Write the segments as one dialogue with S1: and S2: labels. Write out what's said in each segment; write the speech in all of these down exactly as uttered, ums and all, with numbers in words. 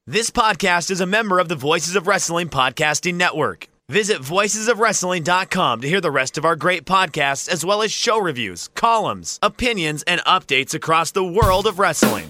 S1: This podcast is a member of the Voices of Wrestling Podcasting Network. Visit voices of wrestling dot com to hear the rest of our great podcasts, as well as show reviews, columns, opinions, and updates across the world of wrestling.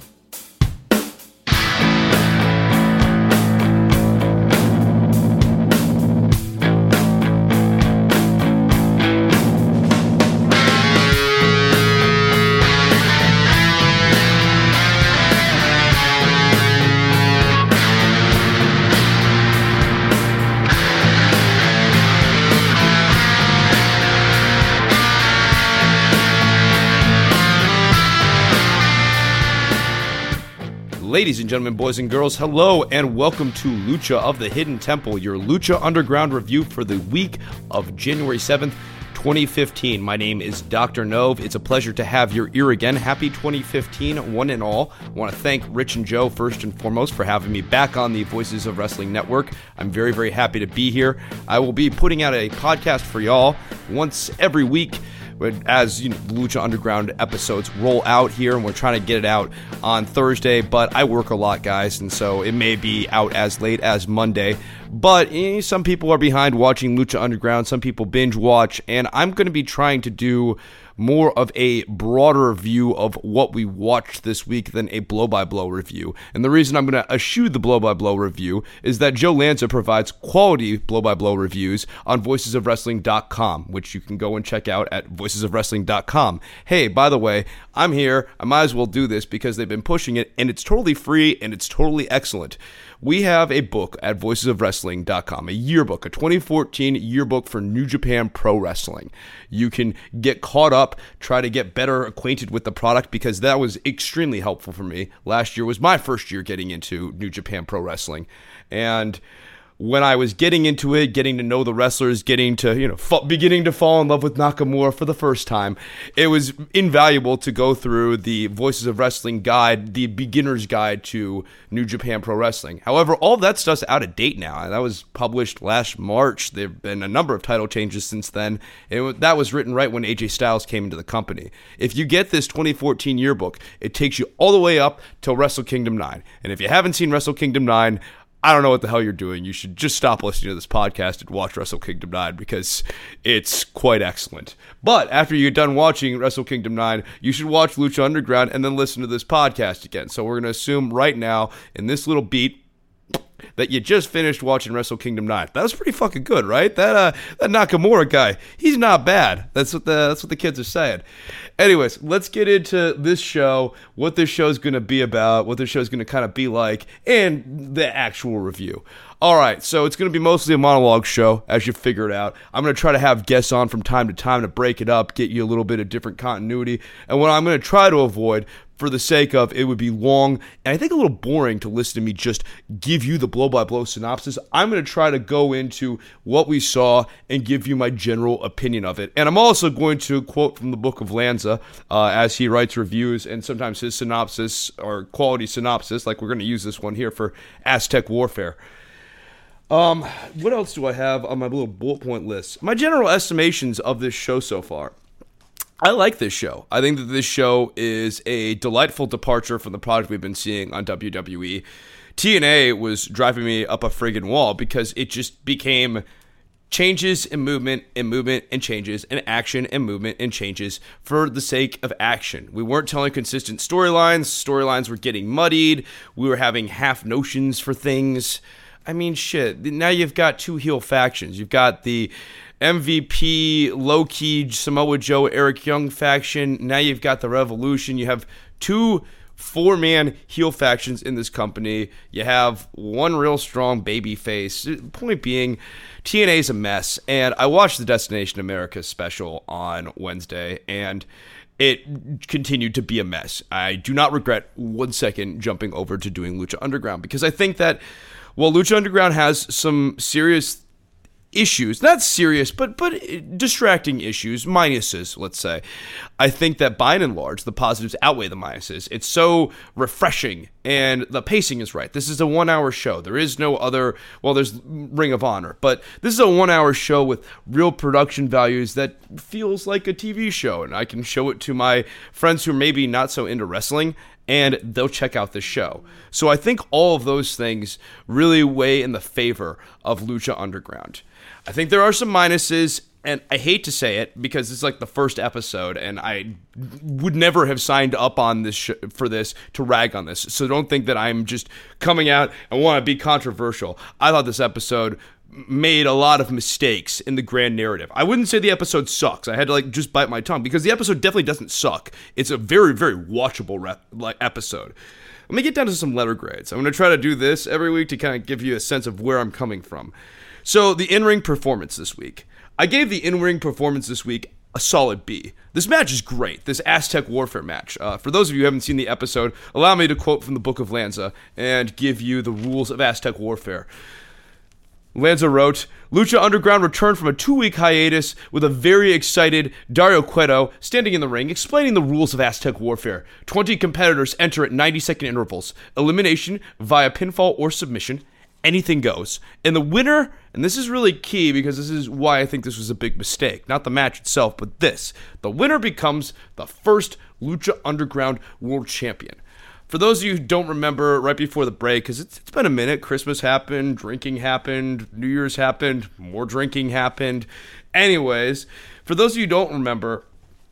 S2: Ladies and gentlemen, boys and girls, hello and welcome to Lucha of the Hidden Temple, your Lucha Underground review for the week of January seventh, twenty fifteen. My name is Doctor Nove. It's a pleasure to have your ear again. Happy twenty fifteen, one and all. I want to thank Rich and Joe, first and foremost, for having me back on the Voices of Wrestling Network. I'm very, very happy to be here. I will be putting out a podcast for y'all once every week, as you know, the Lucha Underground episodes roll out here, and we're trying to get it out on Thursday, but I work a lot, guys, and so it may be out as late as Monday. But eh, some people are behind watching Lucha Underground, some people binge watch, and I'm going to be trying to do more of a broader view of what we watched this week than a blow-by-blow review. And the reason I'm going to eschew the blow-by-blow review is that Joe Lanza provides quality blow-by-blow reviews on voices of wrestling dot com, which you can go and check out at voices of wrestling dot com. Hey, by the way, I'm here. I might as well do this because they've been pushing it, and it's totally free, and it's totally excellent. We have a book at voices of wrestling dot com, a yearbook, a twenty fourteen yearbook for New Japan Pro Wrestling. You can get caught up, try to get better acquainted with the product, because that was extremely helpful for me. Last year was my first year getting into New Japan Pro Wrestling, and when I was getting into it, getting to know the wrestlers, getting to, you know, f- beginning to fall in love with Nakamura for the first time, it was invaluable to go through the Voices of Wrestling guide, the beginner's guide to New Japan Pro Wrestling. However, all of that stuff's out of date now. That was published last March. There have been a number of title changes since then. It, that was written right when A J Styles came into the company. If you get this twenty fourteen yearbook, it takes you all the way up till Wrestle Kingdom nine. And if you haven't seen Wrestle Kingdom nine, I don't know what the hell you're doing. You should just stop listening to this podcast and watch Wrestle Kingdom nine, because it's quite excellent. But after you're done watching Wrestle Kingdom nine, you should watch Lucha Underground and then listen to this podcast again. So we're going to assume right now, in this little beat, that you just finished watching Wrestle Kingdom nine. That was pretty fucking good, right? That uh, that Nakamura guy, he's not bad. That's what the that's what the kids are saying. Anyways, let's get into this show, what this show's going to be about, what this show's going to kind of be like, and the actual review. All right, so it's going to be mostly a monologue show, as you figured out. I'm going to try to have guests on from time to time to break it up, get you a little bit of different continuity. And what I'm going to try to avoid, for the sake of it would be long and I think a little boring to listen to me just give you the blow-by-blow synopsis, I'm going to try to go into what we saw and give you my general opinion of it. And I'm also going to quote from the Book of Lanza uh, as he writes reviews, and sometimes his synopsis or quality synopsis, like we're going to use this one here for Aztec Warfare. Um, what else do I have on my little bullet point list? My general estimations of this show so far. I like this show. I think that this show is a delightful departure from the product we've been seeing on W W E. T N A was driving me up a friggin' wall because it just became changes and movement and movement and changes and action and movement and changes for the sake of action. We weren't telling consistent storylines. Storylines were getting muddied. We were having half notions for things. I mean, shit. Now you've got two heel factions. You've got the M V P, low-key Samoa Joe, Eric Young faction. Now you've got the Revolution. You have two four-man heel factions in this company. You have one real strong baby face. Point being, T N A's a mess. And I watched the Destination America special on Wednesday, and it continued to be a mess. I do not regret one second jumping over to doing Lucha Underground, because I think that while Lucha Underground has some serious issues, not serious, but but distracting issues, minuses, let's say, I think that by and large, the positives outweigh the minuses. It's so refreshing and the pacing is right. This is a one-hour show. There is no other, well, there's Ring of Honor, but this is a one-hour show with real production values that feels like a T V show, and I can show it to my friends who are maybe not so into wrestling, and they'll check out this show. So I think all of those things really weigh in the favor of Lucha Underground. I think there are some minuses, and I hate to say it because it's like the first episode, and I would never have signed up on this sh- for this to rag on this. So don't think that I'm just coming out and want to be controversial. I thought this episode made a lot of mistakes in the grand narrative. I wouldn't say the episode sucks. I had to like just bite my tongue because the episode definitely doesn't suck. It's a very, very watchable rep- like episode. Let me get down to some letter grades. I'm going to try to do this every week to kind of give you a sense of where I'm coming from. So the in-ring performance this week. I gave the in-ring performance this week a solid B. This match is great, this Aztec Warfare match. Uh, for those of you who haven't seen the episode, allow me to quote from the Book of Lanza and give you the rules of Aztec Warfare. Lanza wrote, Lucha Underground returned from a two-week hiatus with a very excited Dario Cueto standing in the ring explaining the rules of Aztec Warfare. twenty competitors enter at ninety-second intervals. Elimination via pinfall or submission. Anything goes. And the winner, and this is really key because this is why I think this was a big mistake. Not the match itself, but this. The winner becomes the first Lucha Underground World Champion. For those of you who don't remember, right before the break, because it's, it's been a minute, Christmas happened, drinking happened, New Year's happened, more drinking happened. Anyways, for those of you who don't remember,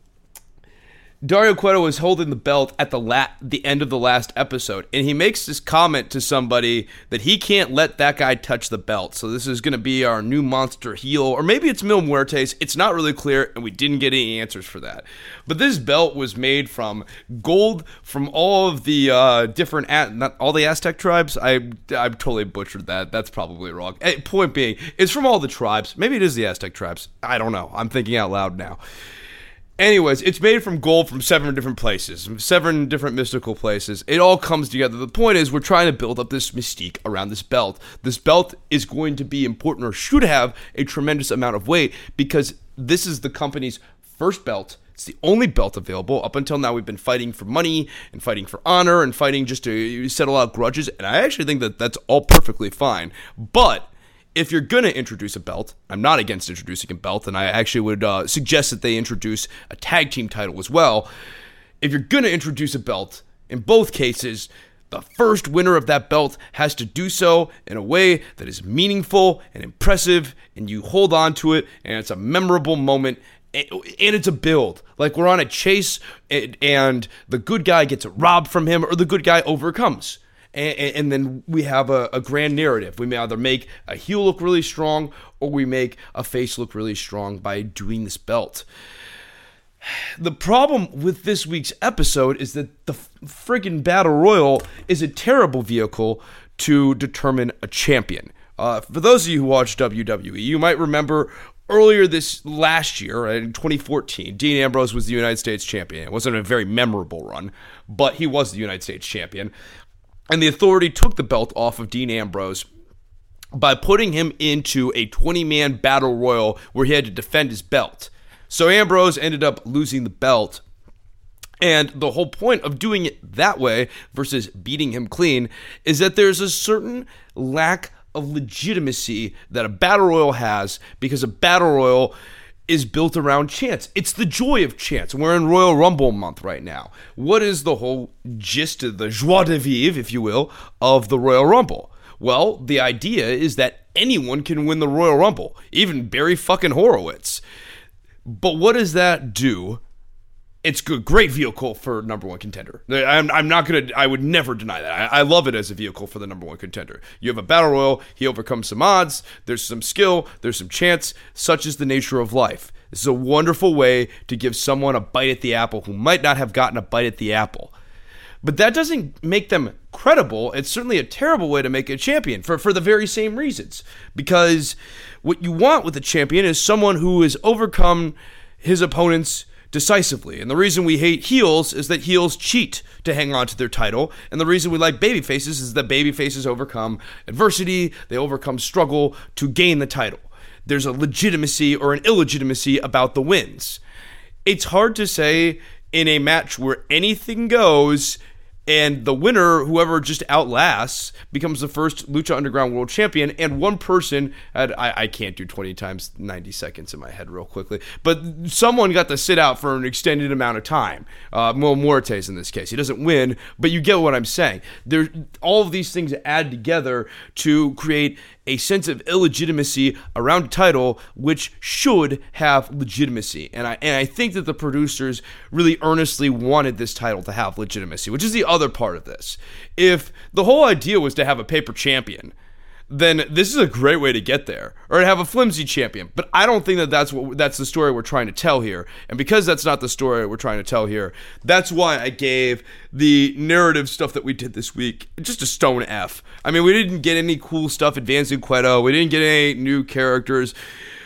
S2: Dario Cueto was holding the belt at the la- the end of the last episode, and he makes this comment to somebody that he can't let that guy touch the belt. So this is going to be our new monster heel, or maybe it's Mil Muertes. It's not really clear, and we didn't get any answers for that. But this belt was made from gold from all of the uh, different, a- not all the Aztec tribes. I I totally butchered that. That's probably wrong. Hey, point being, it's from all the tribes. Maybe it is the Aztec tribes. I don't know. I'm thinking out loud now. Anyways, it's made from gold from seven different places, seven different mystical places. It all comes together. The point is we're trying to build up this mystique around this belt. This belt is going to be important, or should have a tremendous amount of weight, because this is the company's first belt. It's the only belt available. Up until now, we've been fighting for money and fighting for honor and fighting just to settle out grudges, and I actually think that that's all perfectly fine. But if you're going to introduce a belt, I'm not against introducing a belt, and I actually would uh, suggest that they introduce a tag team title as well. If you're going to introduce a belt, in both cases, the first winner of that belt has to do so in a way that is meaningful and impressive, and you hold on to it, and it's a memorable moment, and it's a build. Like we're on a chase, and the good guy gets robbed from him, or the good guy overcomes. And, and then we have a, a grand narrative. We may either make a heel look really strong, or we make a face look really strong by doing this belt. The problem with this week's episode is that the friggin' Battle Royal is a terrible vehicle to determine a champion. Uh, for those of you who watch W W E, you might remember earlier this last year, in twenty fourteen, Dean Ambrose was the United States champion. It wasn't a very memorable run, but he was the United States champion. And the Authority took the belt off of Dean Ambrose by putting him into a twenty-man battle royal where he had to defend his belt. So Ambrose ended up losing the belt. And the whole point of doing it that way versus beating him clean is that there's a certain lack of legitimacy that a battle royal has, because a battle royal is built around chance. It's the joy of chance. We're in Royal Rumble month right now. What is the whole gist of the joie de vivre, if you will, of the Royal Rumble? Well, the idea is that anyone can win the Royal Rumble, even Barry fucking Horowitz. But what does that do? It's a great vehicle for number one contender. I'm, I'm not going to, I would never deny that. I, I love it as a vehicle for the number one contender. You have a battle royal, he overcomes some odds, there's some skill, there's some chance. Such is the nature of life. This is a wonderful way to give someone a bite at the apple who might not have gotten a bite at the apple. But that doesn't make them credible. It's certainly a terrible way to make a champion for, for the very same reasons. Because what you want with a champion is someone who has overcome his opponents decisively. And the reason we hate heels is that heels cheat to hang on to their title. And the reason we like babyfaces is that babyfaces overcome adversity, they overcome struggle to gain the title. There's a legitimacy or an illegitimacy about the wins. It's hard to say in a match where anything goes And the winner, whoever just outlasts, becomes the first Lucha Underground World Champion. And one person, had, I, I can't do twenty times ninety seconds in my head real quickly, but someone got to sit out for an extended amount of time. Uh, Mil Muertes in this case. He doesn't win, but you get what I'm saying. There, all of these things add together to create a sense of illegitimacy around a title which should have legitimacy. And I and I think that the producers really earnestly wanted this title to have legitimacy, which is the other part of this. If the whole idea was to have a paper champion, then this is a great way to get there, or to have a flimsy champion. But I don't think that that's what that's the story we're trying to tell here. And because that's not the story we're trying to tell here, that's why I gave the narrative stuff that we did this week just a stone F. I mean, we didn't get any cool stuff advancing Cueto. We didn't get any new characters.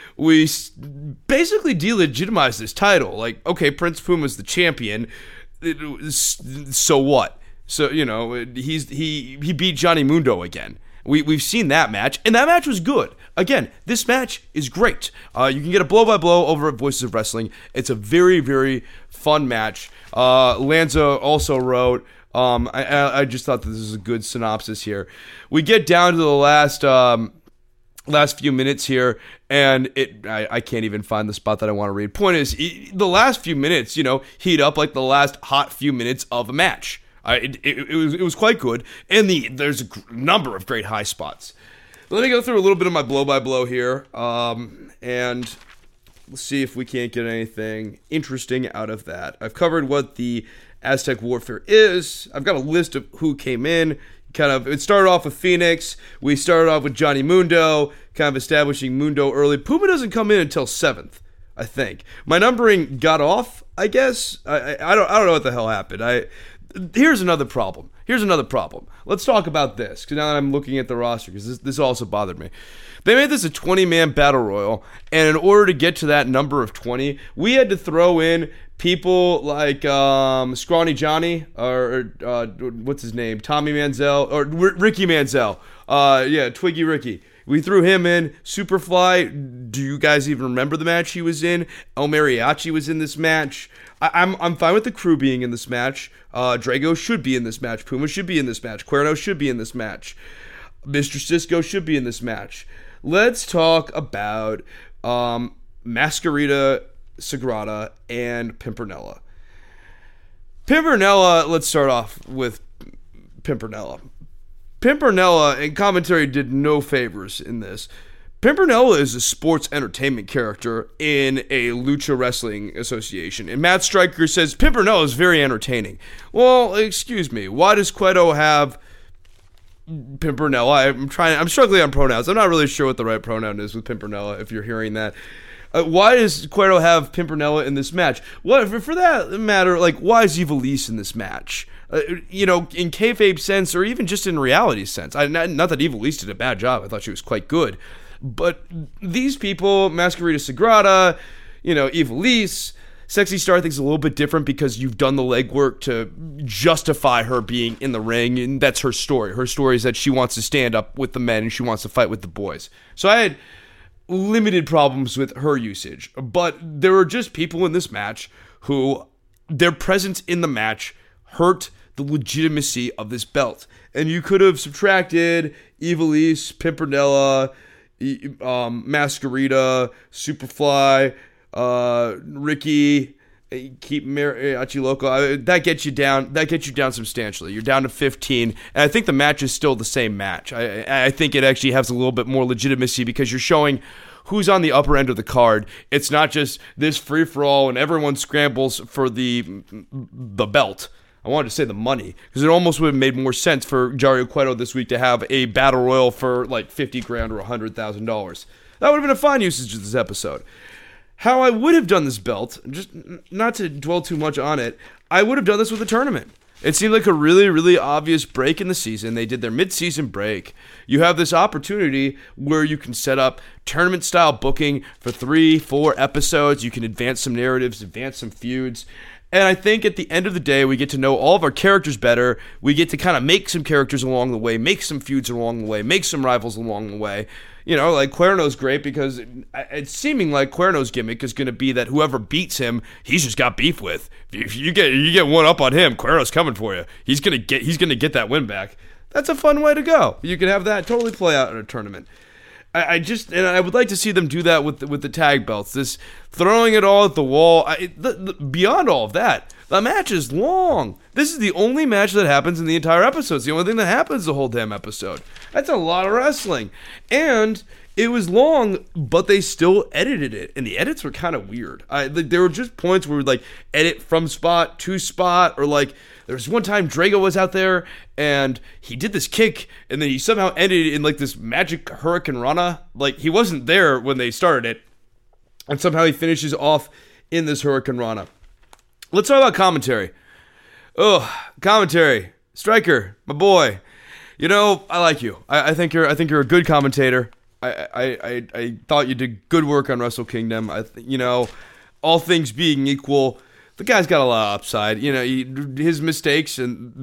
S2: We basically delegitimized this title. Like, okay, Prince Puma's the champion. It was, so what? So, you know, he's he he beat Johnny Mundo again. We, we've seen that match, and that match was good. Again, this match is great. Uh, you can get a blow-by-blow over at Voices of Wrestling. It's a very, very fun match. Uh, Lanza also wrote, um, I, I just thought that this is a good synopsis here. We get down to the last um, last few minutes here, and it I, I can't even find the spot that I want to read. Point is, the last few minutes, you know, heat up like the last hot few minutes of a match. Uh, it, it, it was it was quite good, and the there's a number of great high spots. Let me go through a little bit of my blow-by-blow here, um, and let's see if we can't get anything interesting out of that. I've covered what the Aztec Warfare is. I've got a list of who came in. Kind of, it started off with Phoenix. We started off with Johnny Mundo, kind of establishing Mundo early. Puma doesn't come in until seventh, I think. My numbering got off, I guess. I, I, I don't I don't know what the hell happened. I. Here's another problem. Here's another problem. Let's talk about this, because now that I'm looking at the roster, because this, this also bothered me. They made this a twenty-man battle royal, and in order to get to that number of twenty, we had to throw in people like um, Scrawny Johnny, or uh, what's his name, Tommy Manziel, or R- Ricky Manziel. Uh, yeah, Twiggy Ricky. We threw him in. Superfly, do you guys even remember the match he was in? El Mariachi was in this match. I, I'm I'm fine with the crew being in this match. Uh, Drago should be in this match. Puma should be in this match. Cuerno should be in this match. Mister Cisco should be in this match. Let's talk about um, Mascarita, Sagrada, and Pimpernella. Pimpernella, let's start off with Pimpernella. Pimpernella, and commentary did no favors in this. Pimpernella is a sports entertainment character in a Lucha Wrestling Association. And Matt Stryker says, Pimpernella is very entertaining. Well, excuse me, why does Cueto have Pimpernella? I'm trying, I'm struggling on pronouns. I'm not really sure what the right pronoun is with Pimpernella, if you're hearing that. Uh, why does Cueto have Pimpernella in this match? What, for, for that matter, like, why is Ivelisse in this match? Uh, you know, in kayfabe sense, or even just in reality sense. I, not, not that Ivelisse did a bad job. I thought she was quite good. But these people, Mascarita Sagrada, you know, Ivelisse, Sexy Star, I think is a little bit different because you've done the legwork to justify her being in the ring, and that's her story. Her story is that she wants to stand up with the men and she wants to fight with the boys. So I had limited problems with her usage, but there were just people in this match who their presence in the match hurt the legitimacy of this belt. And you could have subtracted Ivelisse, Pimpernella, um, Mascarita, Superfly, uh, Ricky, keep Mariachi Loco. That gets you down. That gets you down substantially. You're down to fifteen, and I think the match is still the same match. I, I think it actually has a little bit more legitimacy because you're showing who's on the upper end of the card. It's not just this free for all and everyone scrambles for the the belt. I wanted to say the money, because it almost would have made more sense for Dario Cueto this week to have a battle royal for like fifty grand or one hundred thousand dollars. That would have been a fine usage of this episode. How I would have done this belt, just not to dwell too much on it, I would have done this with a tournament. It seemed like a really, really obvious break in the season. They did their mid-season break. You have this opportunity where you can set up tournament-style booking for three, four episodes. You can advance some narratives, advance some feuds. And I think at the end of the day, we get to know all of our characters better. We get to kind of make some characters along the way, make some feuds along the way, make some rivals along the way. You know, like Cuerno's great because it, it's seeming like Cuerno's gimmick is going to be that whoever beats him, he's just got beef with. If you get you get one up on him, Cuerno's coming for you. He's gonna get he's gonna get that win back. That's a fun way to go. You can have that totally play out in a tournament. I, I just and I would like to see them do that with the, with the tag belts. This throwing it all at the wall. I, the, the, beyond all of that, the match is long. This is the only match that happens in the entire episode. It's the only thing that happens the whole damn episode. That's a lot of wrestling. And it was long, but they still edited it. And the edits were kind of weird. I, like, there were just points where we would like edit from spot to spot. Or like there was one time Drago was out there and he did this kick. And then he somehow ended in like this magic Hurricane Rana. Like he wasn't there when they started it. And somehow he finishes off in this Hurricane Rana. Let's talk about commentary. Oh, commentary. Stryker, my boy. You know, I like you. I, I think you're. I think you're a good commentator. I, I, I, I thought you did good work on Wrestle Kingdom. I, th- you know, all things being equal, the guy's got a lot of upside. You know, he, his mistakes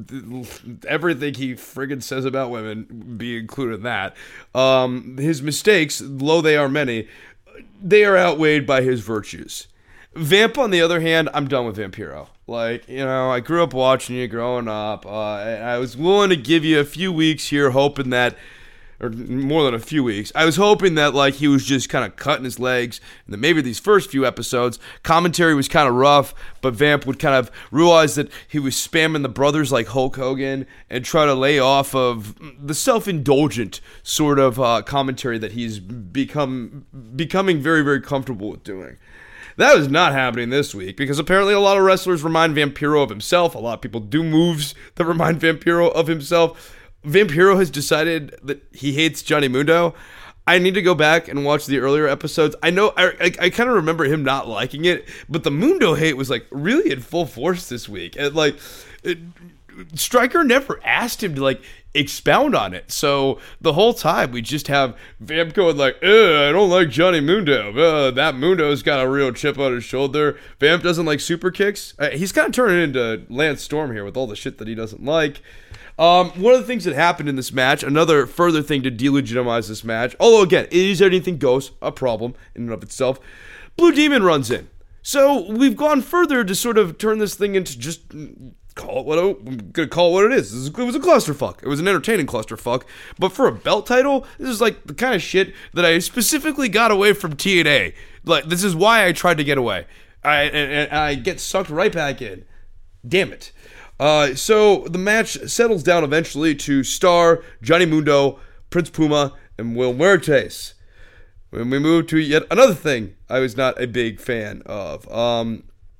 S2: and everything he friggin' says about women, be included in that. Um, his mistakes, though they are many, they are outweighed by his virtues. Vamp, on the other hand, I'm done with Vampiro. Like, you know, I grew up watching you growing up. Uh, I was willing to give you a few weeks here, hoping that, or more than a few weeks, I was hoping that, like, he was just kind of cutting his legs, and that maybe these first few episodes, commentary was kind of rough, but Vamp would kind of realize that he was spamming the brothers like Hulk Hogan and try to lay off of the self-indulgent sort of uh, commentary that he's become becoming very, very comfortable with doing. That was not happening this week because apparently a lot of wrestlers remind Vampiro of himself. A lot of people do moves that remind Vampiro of himself. Vampiro has decided that he hates Johnny Mundo. I need to go back and watch the earlier episodes. I know, I, I, I kind of remember him not liking it, but the Mundo hate was like really in full force this week. And like, it, Stryker never asked him to like expound on it. So the whole time we just have Vamp going like, I don't like Johnny Mundo. Uh, that Mundo's got a real chip on his shoulder. Vamp doesn't like super kicks. Uh, he's kind of turning into Lance Storm here with all the shit that he doesn't like. Um, one of the things that happened in this match, another further thing to delegitimize this match, although again, is anything goes, a problem in and of itself, Blue Demon runs in. So we've gone further to sort of turn this thing into just call it what it, I'm gonna call it what it is. It was a clusterfuck. It was an entertaining clusterfuck. But for a belt title, this is like the kind of shit that I specifically got away from T N A. Like this is why I tried to get away. I and, and I get sucked right back in. Damn it. Uh, so the match settles down eventually to Star, Johnny Mundo, Prince Puma, and Will Muertes. When we move to yet another thing I was not a big fan of. Um,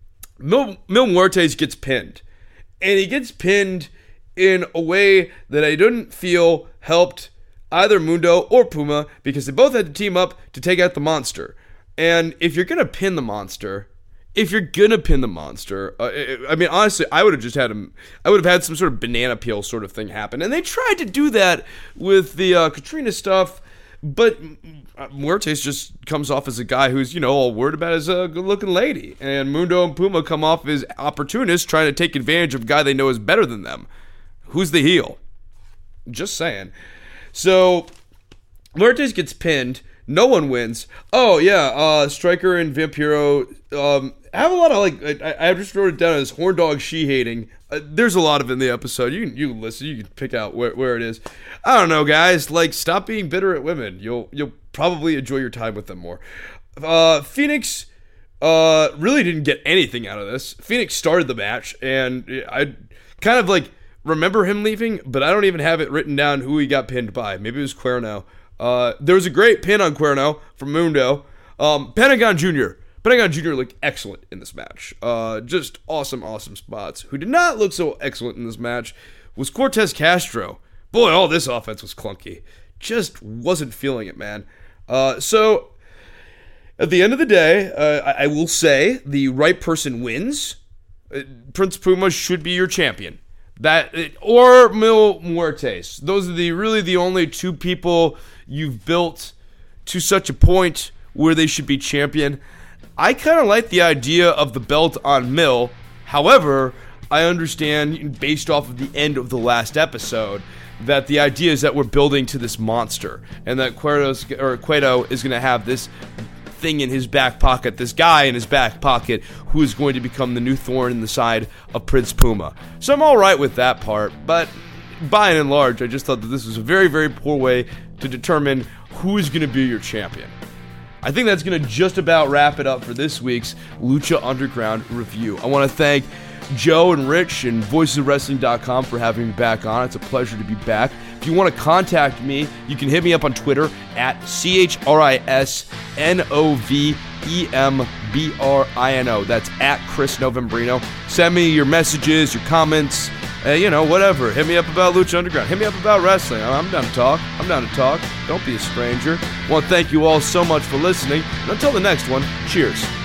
S2: Mil, Mil Muertes gets pinned. And he gets pinned in a way that I didn't feel helped either Mundo or Puma because they both had to team up to take out the monster. And if you're going to pin the monster, if you're going to pin the monster, uh, I mean, honestly, I would have just had him, I would have had some sort of banana peel sort of thing happen. And they tried to do that with the uh, Katrina stuff, but Muertes just comes off as a guy who's, you know, all worried about his uh, good-looking lady. And Mundo and Puma come off as opportunists trying to take advantage of a guy they know is better than them. Who's the heel? Just saying. So, Muertes gets pinned. No one wins. Oh, yeah, uh, Stryker and Vampiro um, have a lot of, like, I, I just wrote it down as horn dog she-hating. Uh, there's a lot of it in the episode. You can, you can listen. You can pick out where, where it is. I don't know, guys. Like, stop being bitter at women. You'll you'll probably enjoy your time with them more. Uh, Phoenix uh, really didn't get anything out of this. Phoenix started the match, and I kind of, like, remember him leaving, but I don't even have it written down who he got pinned by. Maybe it was Cuerno. Uh, there was a great pin on Cuerno from Mundo. Um, Pentagon Junior Pentagon Junior looked excellent in this match. Uh, just awesome, awesome spots. Who did not look so excellent in this match was Cortez Castro. Boy, all this offense was clunky. Just wasn't feeling it, man. Uh, so, at the end of the day, uh, I, I will say the right person wins. Uh, Prince Puma should be your champion. That or Mil Muertes. Those are the really the only two people you've built to such a point where they should be champion. I kind of like the idea of the belt on Mil. However, I understand, based off of the end of the last episode, that the idea is that we're building to this monster, and that Cueto's, or Cueto is going to have this thing in his back pocket, this guy in his back pocket, who is going to become the new thorn in the side of Prince Puma. So I'm all right with that part, but by and large, I just thought that this was a very, very poor way to determine who is going to be your champion. I think that's going to just about wrap it up for this week's Lucha Underground review. I want to thank Joe and Rich and voices of wrestling dot com for having me back on. It's a pleasure to be back. If you want to contact me, you can hit me up on Twitter at C H R I S N O V E M B R I N O. That's at Chris Novembrino. Send me your messages, your comments, uh, you know, whatever. Hit me up about Lucha Underground. Hit me up about wrestling. I'm down to talk. I'm down to talk. Don't be a stranger. I want to thank you all so much for listening. And until the next one, cheers.